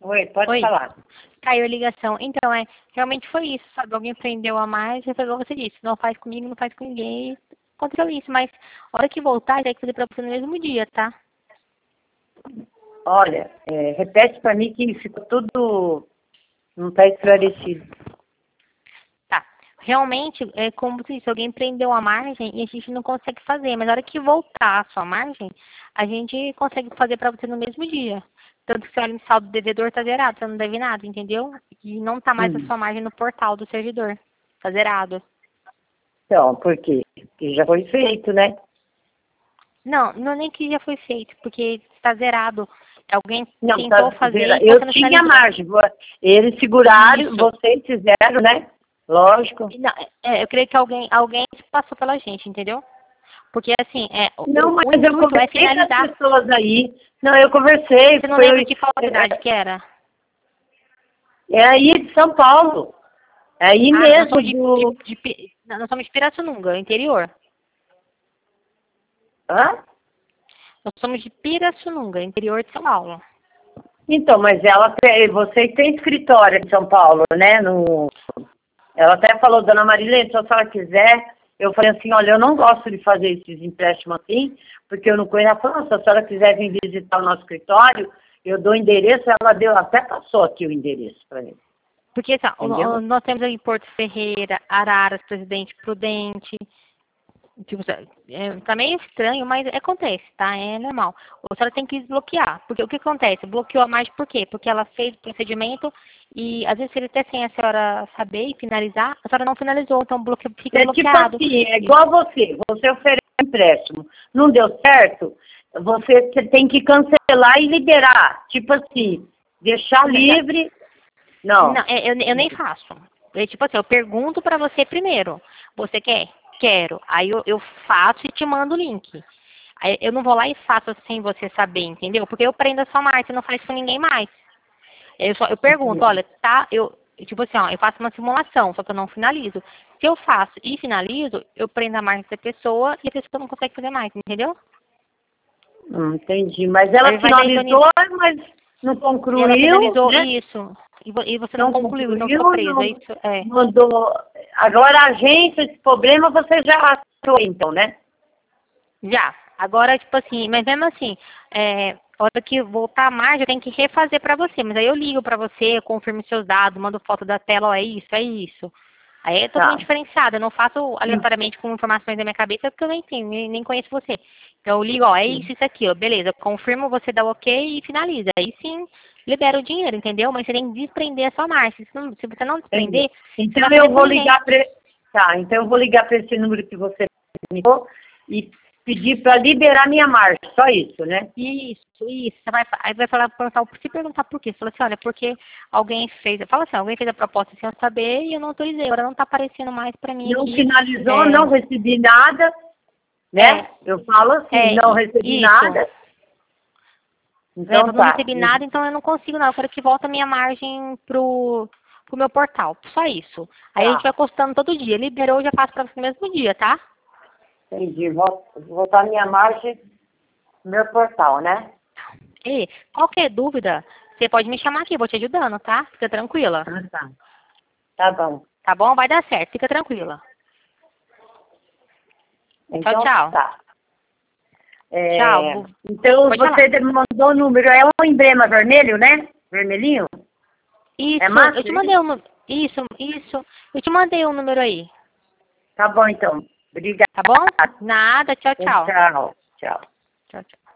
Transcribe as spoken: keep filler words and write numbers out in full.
Oi, pode Oi. falar. Caiu a ligação. Então, é, realmente foi isso, sabe? Alguém prendeu a mais e foi igual você disse, não faz comigo, não faz com ninguém. Aconteceu isso, mas a hora que voltar, tem que fazer pra você no mesmo dia, tá? Olha, é, repete para mim que ficou tudo, não está esclarecido. Tá. Realmente, é como se alguém prendeu a margem e a gente não consegue fazer, mas a hora que voltar a sua margem, a gente consegue fazer pra você no mesmo dia. Tanto que você olha no saldo do devedor, tá zerado, você não deve nada, entendeu? E não tá mais a Hum. sua margem no portal do servidor. Tá zerado. Então, por quê? Porque já foi feito, né? Não, não é nem que já foi feito, porque está zerado. Alguém Não, tentou tá, fazer e eu você não tinha finalizou. margem. Eles seguraram, Isso. vocês fizeram, né? Lógico. Não, é, eu creio que alguém, alguém passou pela gente, entendeu? Porque assim, é, Não, o, mas o eu intuito é conversei com as finalizar. pessoas aí. Não, eu conversei. Você não lembra Foi, de qual cidade que era? é aí de São Paulo. É aí Ah, nós mesmo somos de, do... de, de Pi- nós somos de Pirassununga, interior. Hã? Nós somos de Pirassununga, interior de São Paulo. Então, mas ela tem, vocês têm escritório em São Paulo, né? No, ela até falou, dona Marilene, se a senhora quiser, eu falei assim, olha, eu não gosto de fazer esses empréstimos assim, porque eu não conheço. Ela falou, se a senhora quiser vir visitar o nosso escritório, eu dou o endereço, ela deu, até passou aqui o endereço para mim. Porque assim, ó, o- o- Entendeu? nós temos aí Porto Ferreira, Araras, Presidente Prudente. Tipo, é, tá meio estranho, mas acontece, tá? É normal. A senhora tem que desbloquear. Porque o que acontece? Bloqueou a margem por quê? Porque ela fez o procedimento e às vezes ele até sem a senhora saber e finalizar, a senhora não finalizou, então bloque... fica É tipo bloqueado. assim, é igual você, você oferece um empréstimo, não deu certo, você tem que cancelar e liberar. Tipo assim, deixar livre. Não, Não. é, eu, eu nem faço. É, tipo assim, eu pergunto pra você primeiro. Você quer? Quero. Aí eu, eu faço e te mando o link. Aí eu não vou lá e faço sem você saber, entendeu? Porque eu prendo a sua marca, não faz com ninguém mais. Eu, só, eu pergunto, olha, tá, eu, tipo assim, ó, eu faço uma simulação, só que eu não finalizo. Se eu faço e finalizo, eu prendo a marca da pessoa e a pessoa não consegue fazer mais, entendeu? Não entendi. Mas ela Aí vai daí, finalizou, mas não ela concluiu, finalizou né? isso. E, vo- e você não Não concluiu, então concluiu, ficou presa. não Isso é. mandou. Agora a agência, esse problema você já achou, então, né? Já. Agora, tipo assim, mas mesmo assim, é, a hora que voltar a margem, eu tenho que refazer pra você. Mas aí eu ligo pra você, eu confirmo seus dados, mando foto da tela, ó, é isso, é isso. Aí é Tá. totalmente diferenciado. Eu não faço aleatoriamente com informações da minha cabeça, porque eu nem tenho, nem, nem conheço você. Então eu ligo, ó, é isso, isso aqui, ó, beleza. Eu confirmo, você dá o ok e finaliza. Aí sim, libera o dinheiro, entendeu? Mas você tem que desprender a sua margem. Se, não- se você não Entendi. desprender, você Então vai fazer eu com vou ninguém. ligar para. Tá, então eu vou ligar para esse número que você me deu e pedir para liberar minha marcha. Só isso, né? Isso, isso. Você vai, aí vai falar, perguntar, se perguntar por quê. Você fala assim, olha, porque alguém fez, fala assim, alguém fez a proposta sem eu saber e eu não autorizei. Agora não está aparecendo mais para mim Não aqui. finalizou, É, não recebi nada, né? é, Eu falo assim, é, não recebi isso. nada. É, Então eu não tá. recebi nada, então eu não consigo não. Eu quero que volte a minha margem pro, pro meu portal. Só isso. Aí a gente Tá. vai postando todo dia. Liberou, eu já faço para você no mesmo dia, tá? Entendi. Vou vou botar minha marcha no meu portal, né? E qualquer dúvida, você pode me chamar aqui, eu vou te ajudando, tá? Fica tranquila. Ah, tá. Tá bom. Tá bom? Vai dar certo, fica tranquila. Tchau, Então tchau. tá. É, Tchau. então Pode você falar. me mandou o número, é um emblema vermelho, né? Vermelhinho? Isso, É massa? eu te mandei um número. Isso, isso. Eu te mandei um número aí. Tá bom então. Obrigada. Tá bom? Nada. Tchau, tchau. Tchau. Tchau. Tchau, tchau.